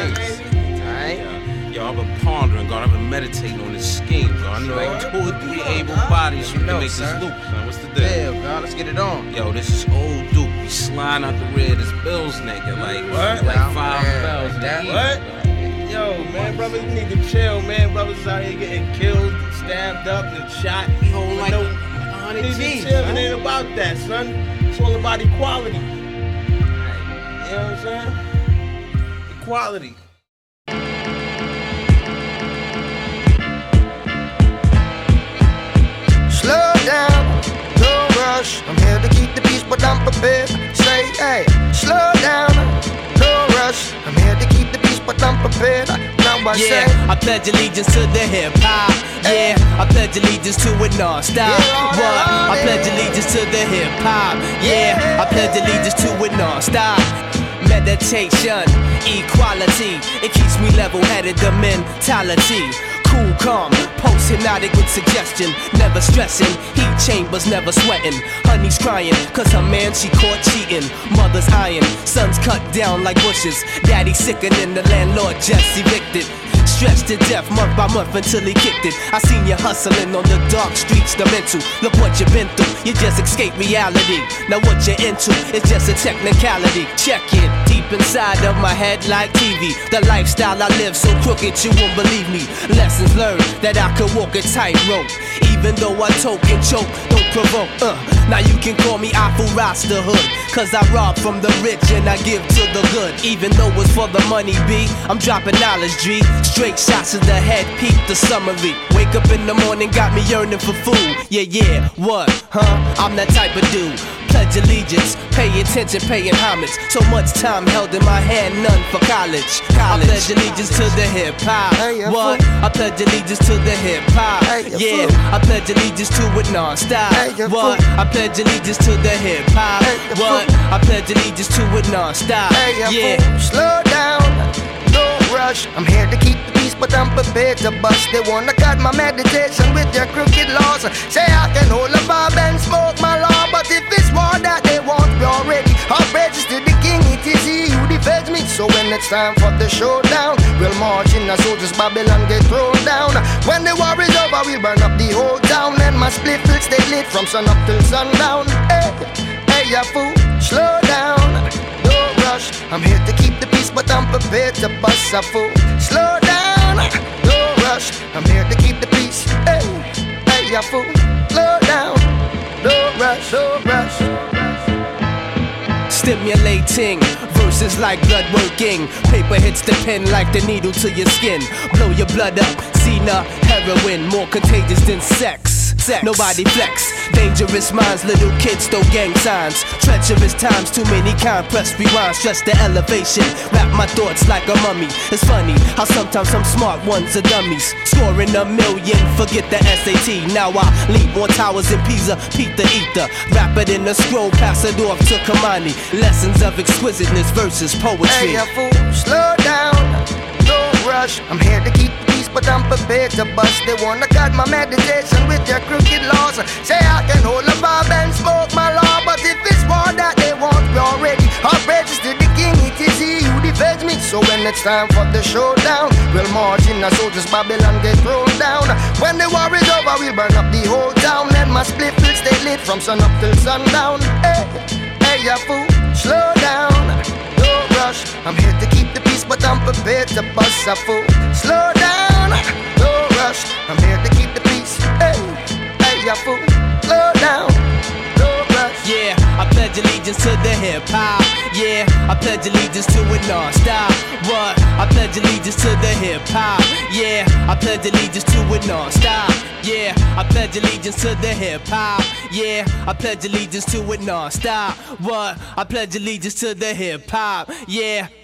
things. Alright? Yo, I've been pondering, God. I've been meditating on this scheme, God. I need like 2 or 3 able bodies so we can make this loop, son. What's the deal? Yeah, God, let's get it on. Yo, this is old Duke. We sliding out the rear of this Bills nigga. Like, what? Like 5 bells. What? Yo, man, brothers need to chill, man. Brothers out here getting killed, stabbed up, and shot. We hold like 100 Need G's, to chill. son. It ain't about that, son. It's all about equality. You know what I'm saying? Equality. Slow down, don't rush. I'm here to keep the peace, but I'm prepared. Say, hey, slow down, don't rush. I'm here to keep the peace, but I'm prepared. Now I say, I pledge allegiance to the hip hop. Yeah, I pledge allegiance to it non-stop. What? I pledge allegiance to the hip hop. Yeah, I pledge allegiance to it non-stop. Meditation, equality, it keeps me level-headed, the mentality. Cool, calm, post-hypnotic with suggestion. Never stressing, heat chambers never sweating. Honey's crying, cause her man she caught cheating. Mother's iron, sons cut down like bushes. Daddy sicker than the landlord just evicted. Stressed to death month by month until he kicked it. I seen you hustling on the dark streets, the mental. Look what you been through, you just escaped reality. Now what you're into is just a technicality. Check it, deep inside of my head like TV. The lifestyle I live so crooked you won't believe me. Lessons learned that I could walk a tightrope. Even though I toke and choke, don't provoke. Now you can call me Apple Rasta Hood, cause I rob from the rich and I give to the good. Even though it's for the money, B, I'm dropping knowledge, G. Straight shots to the head, peep the summary. Wake up in the morning, got me yearning for food. Yeah, what, huh? I'm that type of dude. Pledge allegiance, pay attention, paying homage. So much time held in my hand, none for college. I pledge allegiance to the hip hop. What? I pledge allegiance to the hip hop. Yeah, I pledge allegiance to it non-stop. What? I pledge allegiance to the hip hop. What? I pledge allegiance to it non-stop. Yeah, slow down, don't rush. I'm here to keep the peace, but I'm prepared to bust. They wanna cut my meditation with their crooked laws. Say I can hold a bob and smoke my law, but if it's war that they want, we already outrageous to the king. It is he who defends me. So when it's time for the showdown, we'll march in the soldiers, Babylon get thrown down. When the war is over, we'll burn up the whole town, and my split will stay lit from sun up till sundown. Hey, you fool, slow down, don't rush. I'm here to keep the peace, but I'm prepared to bust a fool. Slow down, don't rush. I'm here to keep the peace. Hey, you fool, slow down, don't rush, don't rush. Stimulating, verses like blood working. Paper hits the pen like the needle to your skin. Blow your blood up, Cena, heroin, more contagious than sex. Nobody flex, dangerous minds, little kids throw gang signs. Treacherous times, too many kind, press rewind, stress the elevation. Wrap my thoughts like a mummy. It's funny how sometimes some smart ones are dummies. Scoring a million, forget the SAT. Now I leap on towers in Pisa, Pete the Ether. Wrap it in a scroll, pass it off to Kamani. Lessons of exquisiteness versus poetry. Hey, you fool, slow down, don't rush. I'm here to keep the peace, but I'm prepared to bust. They wanna cut my meditation with their crooked laws. Say I can hold a bob and smoke my law, but if it's war that they want, we already outrageous to the king. It is he who defends me. So when it's time for the showdown, we'll march in the soldiers, Babylon get thrown down. When the war is over, we'll burn up the whole town, and my split will stay lit from sun up till sundown. Hey, you fool, slow down, don't rush. I'm here to keep the peace, but I'm prepared to bust a fool. Slow down, don't rush. I'm here to keep the peace. Hey, you fool, slow down, don't rush. Yeah, I pledge allegiance to the hip hop. Yeah, I pledge allegiance to it non-stop. What? I pledge allegiance to the hip hop. Yeah, I pledge allegiance to it non-stop. Yeah, I pledge allegiance to the hip hop. Yeah, I pledge allegiance to it non-stop. What? I pledge allegiance to the hip hop. Yeah.